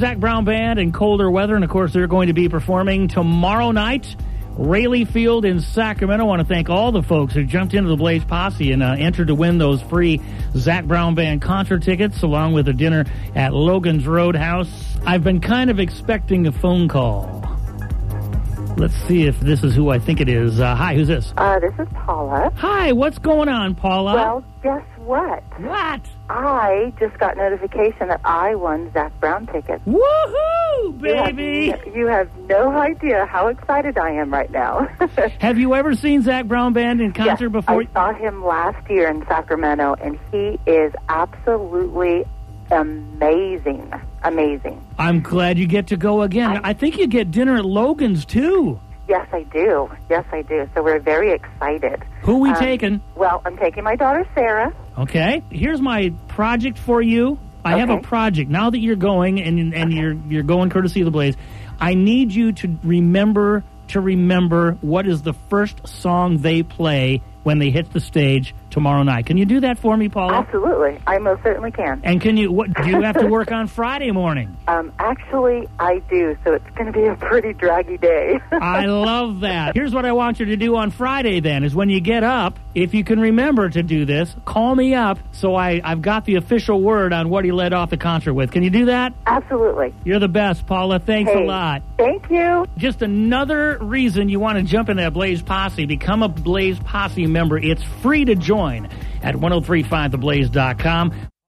Zac Brown Band in colder weather, and of course they're going to be performing tomorrow night, Rayleigh Field in Sacramento. I want to thank all the folks who jumped into the Blaze Posse and entered to win those free Zac Brown Band concert tickets, along with a dinner at Logan's Roadhouse. I've been kind of expecting a phone call. Let's see if this is who I think it is. Hi, who's this? This is Paula. Hi, what's going on, Paula? Well, guess what? What? I just got notification that I won Zac Brown tickets. Woohoo, baby! You have no idea how excited I am right now. Have you ever seen Zac Brown Band in concert before? I saw him last year in Sacramento, and he is absolutely amazing. I'm glad you get to go again. I think you get dinner at Logan's, too. Yes, I do. So we're very excited. Who we taking? Well, I'm taking my daughter, Sarah. Okay. Here's my project for you. I have a project. Now that you're going, and you're going courtesy of the Blaze, I need you to remember what is the first song they play when they hit the stage tomorrow night. Can you do that for me, Paula? Absolutely. I most certainly can. And do you have to work on Friday morning? Actually, I do, so it's going to be a pretty draggy day. I love that. Here's what I want you to do on Friday, then, is when you get up, if you can remember to do this, call me up so I've got the official word on what he led off the concert with. Can you do that? Absolutely. You're the best, Paula. Thanks a lot. Thank you. Just another reason you want to jump in that Blaze Posse. Become a Blaze Posse member. It's free to join at 1035theblaze.com.